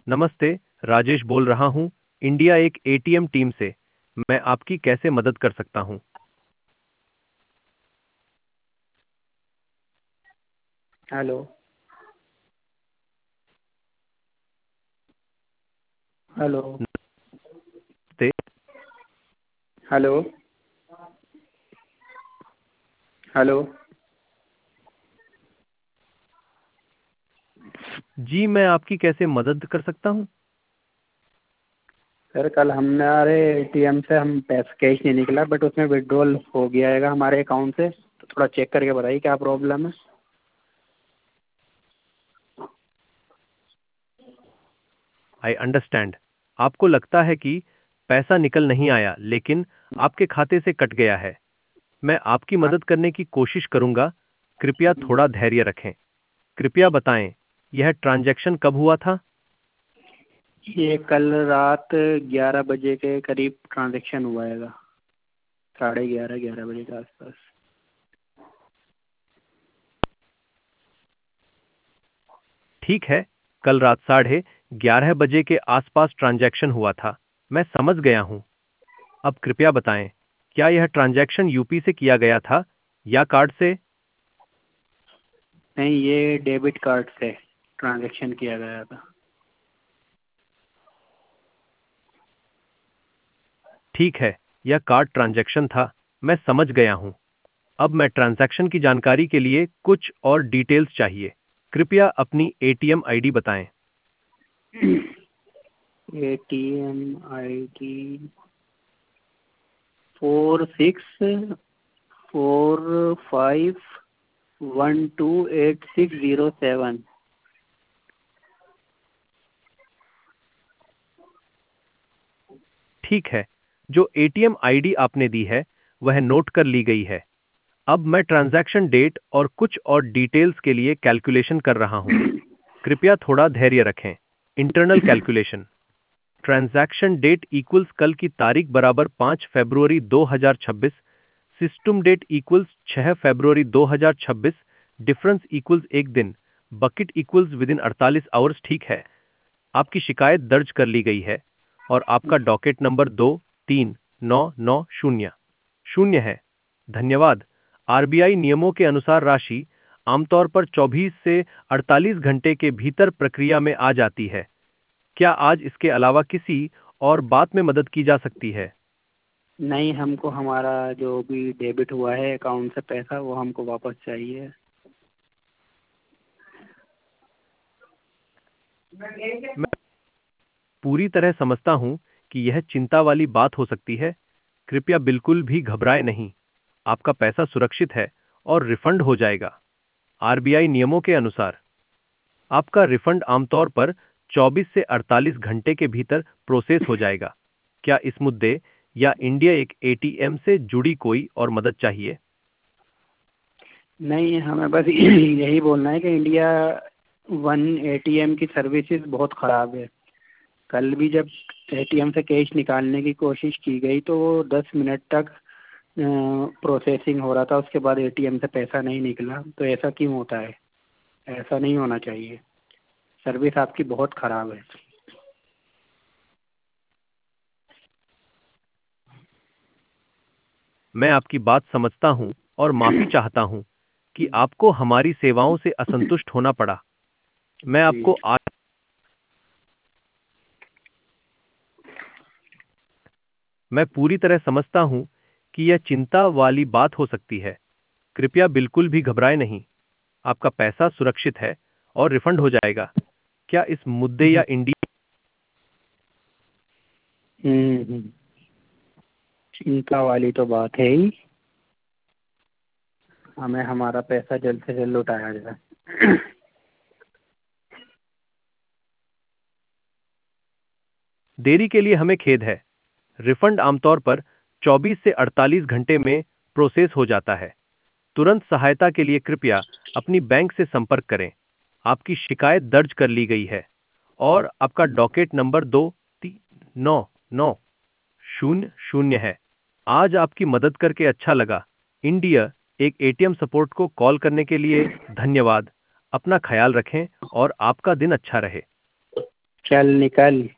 नमस्ते, राजेश बोल रहा हूँ, इंडिया एक एटीएम टीम से। मैं आपकी कैसे मदद कर सकता हूँ? हेलो। हेलो। नमस्ते। हेलो। हेलो। जी, मैं आपकी कैसे मदद कर सकता हूँ? सर कल हमारे एटीएम से हम पैसा कैश नहीं निकला, बट उसमें विड्रॉल हो गया है हमारे अकाउंट से। तो थोड़ा चेक करके बताइए क्या प्रॉब्लम है। I understand. आपको लगता है कि पैसा निकल नहीं आया, लेकिन आपके खाते से कट गया है। मैं आपकी हाँ। मदद करने की कोशिश करूंगा। कृपया थोड़ा धैर्य रखें। कृपया बताएं, यह ट्रांजैक्शन कब हुआ था? ये कल रात 11 बजे के करीब ट्रांजेक्शन हुआ है। 11:30 बजे के आसपास। ठीक है, कल रात 11:30 बजे के आसपास ट्रांजैक्शन हुआ था। मैं समझ गया हूं। अब कृपया बताएं, क्या यह ट्रांजैक्शन यूपी से किया गया था या कार्ड से? नहीं, ये डेबिट कार्ड से ट्रांजेक्शन किया गया था। ठीक है, यह कार्ड ट्रांजैक्शन था। मैं समझ गया हूं। अब मैं ट्रांजैक्शन की जानकारी के लिए कुछ और डिटेल्स चाहिए। कृपया अपनी एटीएम आईडी बताएं। ATM ID 4645128607। ठीक है, जो एटीएम आईडी आपने दी है, वह नोट कर ली गई है। अब मैं ट्रांजैक्शन डेट और कुछ और डिटेल्स के लिए कैलकुलेशन कर रहा हूं। कृपया थोड़ा धैर्य रखें। Internal calculation. Transaction date equals कल की तारीख बराबर 5 फरवरी 2026। सिस्टम डेट इक्वल्स 6 फरवरी 2026। डिफरेंस इक्वल्स एक दिन। Bucket equals within 48 hours. ठीक है, आपकी शिकायत दर्ज कर ली गई है और आपका डॉकेट नंबर 239900 है। धन्यवाद। आरबीआई नियमों के अनुसार राशि आमतौर पर 24 से 48 घंटे के भीतर प्रक्रिया में आ जाती है। क्या आज इसके अलावा किसी और बात में मदद की जा सकती है? नहीं, हमको हमारा जो भी डेबिट हुआ है अकाउंट से पैसा, वो हमको वापस चाहिए। मैं पूरी तरह समझता हूं कि यह चिंता वाली बात हो सकती है। कृपया बिल्कुल भी घबराएं नहीं। आपका पैसा सुरक्षित है और रिफंड हो जाएगा। आरबीआई नियमों के अनुसार आपका रिफंड आमतौर पर 24 से 48 घंटे के भीतर प्रोसेस हो जाएगा। क्या इस मुद्दे या इंडिया एक एटीएम से जुड़ी कोई और मदद चाहिए? नहीं, हमें बस यही बोलना है कि इंडिया वन एटीएम की सर्विसेज बहुत ख़राब है। कल भी जब एटीएम से कैश निकालने की कोशिश की गई तो वो 10 मिनट तक प्रोसेसिंग हो रहा था। उसके बाद एटीएम से पैसा नहीं निकला। तो ऐसा क्यों होता है? ऐसा नहीं होना चाहिए। सर्विस आपकी बहुत ख़राब है। मैं आपकी बात समझता हूं और माफी चाहता हूं कि आपको हमारी सेवाओं से असंतुष्ट होना पड़ा। मैं जी। आपको आज मैं पूरी तरह समझता हूं कि यह चिंता वाली बात हो सकती है। कृपया बिल्कुल भी घबराएं नहीं। आपका पैसा सुरक्षित है और रिफंड हो जाएगा। क्या इस मुद्दे या इंडिया हम्म। चिंता वाली तो बात है ही। हमें हमारा पैसा जल्द से जल्द लौटाया जाए। देरी के लिए हमें खेद है। रिफंड आमतौर पर 24 से 48 घंटे में प्रोसेस हो जाता है। तुरंत सहायता के लिए कृपया अपनी बैंक से संपर्क करें। आपकी शिकायत दर्ज कर ली गई है और आपका डॉकेट नंबर 239900 है। आज आपकी मदद करके अच्छा लगा। इंडिया एक एटीएम सपोर्ट को कॉल करने के लिए धन्यवाद। अपना ख्याल रखें और आपका दिन अच्छा रहे। चल निकल।